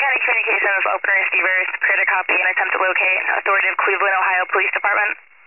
County Communications, open receivers, prepare to copy and attempt to locate authority of Cleveland, Ohio Police Department.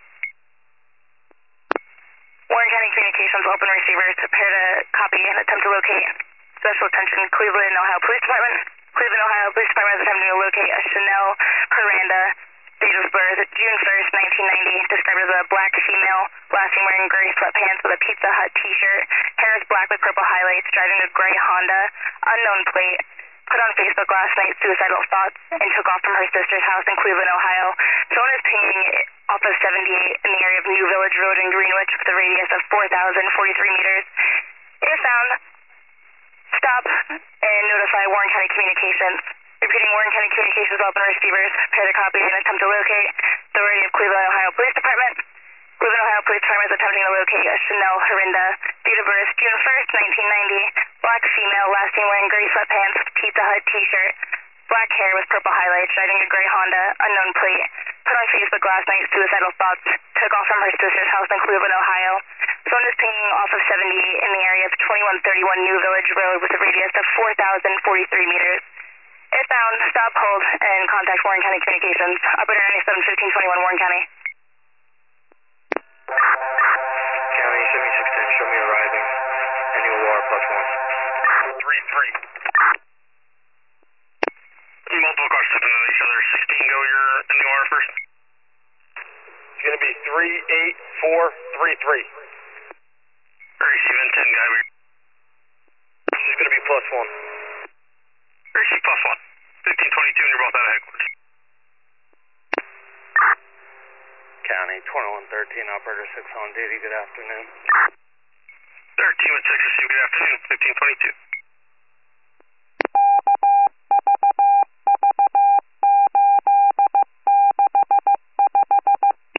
Warren County Communications, open receivers, prepare to copy and attempt to locate special attention Cleveland, Ohio Police Department. Cleveland, Ohio Police Department is attempting to locate a Chanel Miranda, date of birth June 1st, 1990, described as a black female, last seen wearing gray sweatpants with a Pizza Hut t-shirt, hair is black with purple highlights, driving a gray Honda, unknown plate, put on Facebook last night suicidal thoughts, and took off from her sister's house in Cleveland, Ohio. Someone is pinging off of 78 in the area of New Village Road in Greenwich with a radius of 4,043 meters. If found, stop and notify Warren County Communications. Repeating, Warren County Communications, open receivers, prepare to copy and attempt to locate authority of Cleveland, Ohio Police Department. Cleveland, Ohio Police Department is attempting to locate a Chanel Miranda, date of birth June 1st, 1990, black female, last seen wearing gray sweatpants, Pizza Hut t-shirt, black hair with purple highlights, driving a gray Honda, unknown plate, put on Facebook last night suicidal thoughts, took off from her sister's house in Cleveland, Ohio. Someone is pinging off of 78 in the area of 2131 New Village Road with a radius of 4,043 meters. If found, stop, hold, and contact Warren County Communications. Operator 971521 Warren County. County 7610, show me arriving. Annual OR +1. 3-3. Multiple cars stepping on each other. 16, go your annual OR first. It's going to be 38433. Receive 10 guy. This is going to be +1. Receive +1. 1522 and you're both out of headquarters. County 2113, operator 6 on duty, good afternoon. 13 with 6, receive good afternoon, 1522.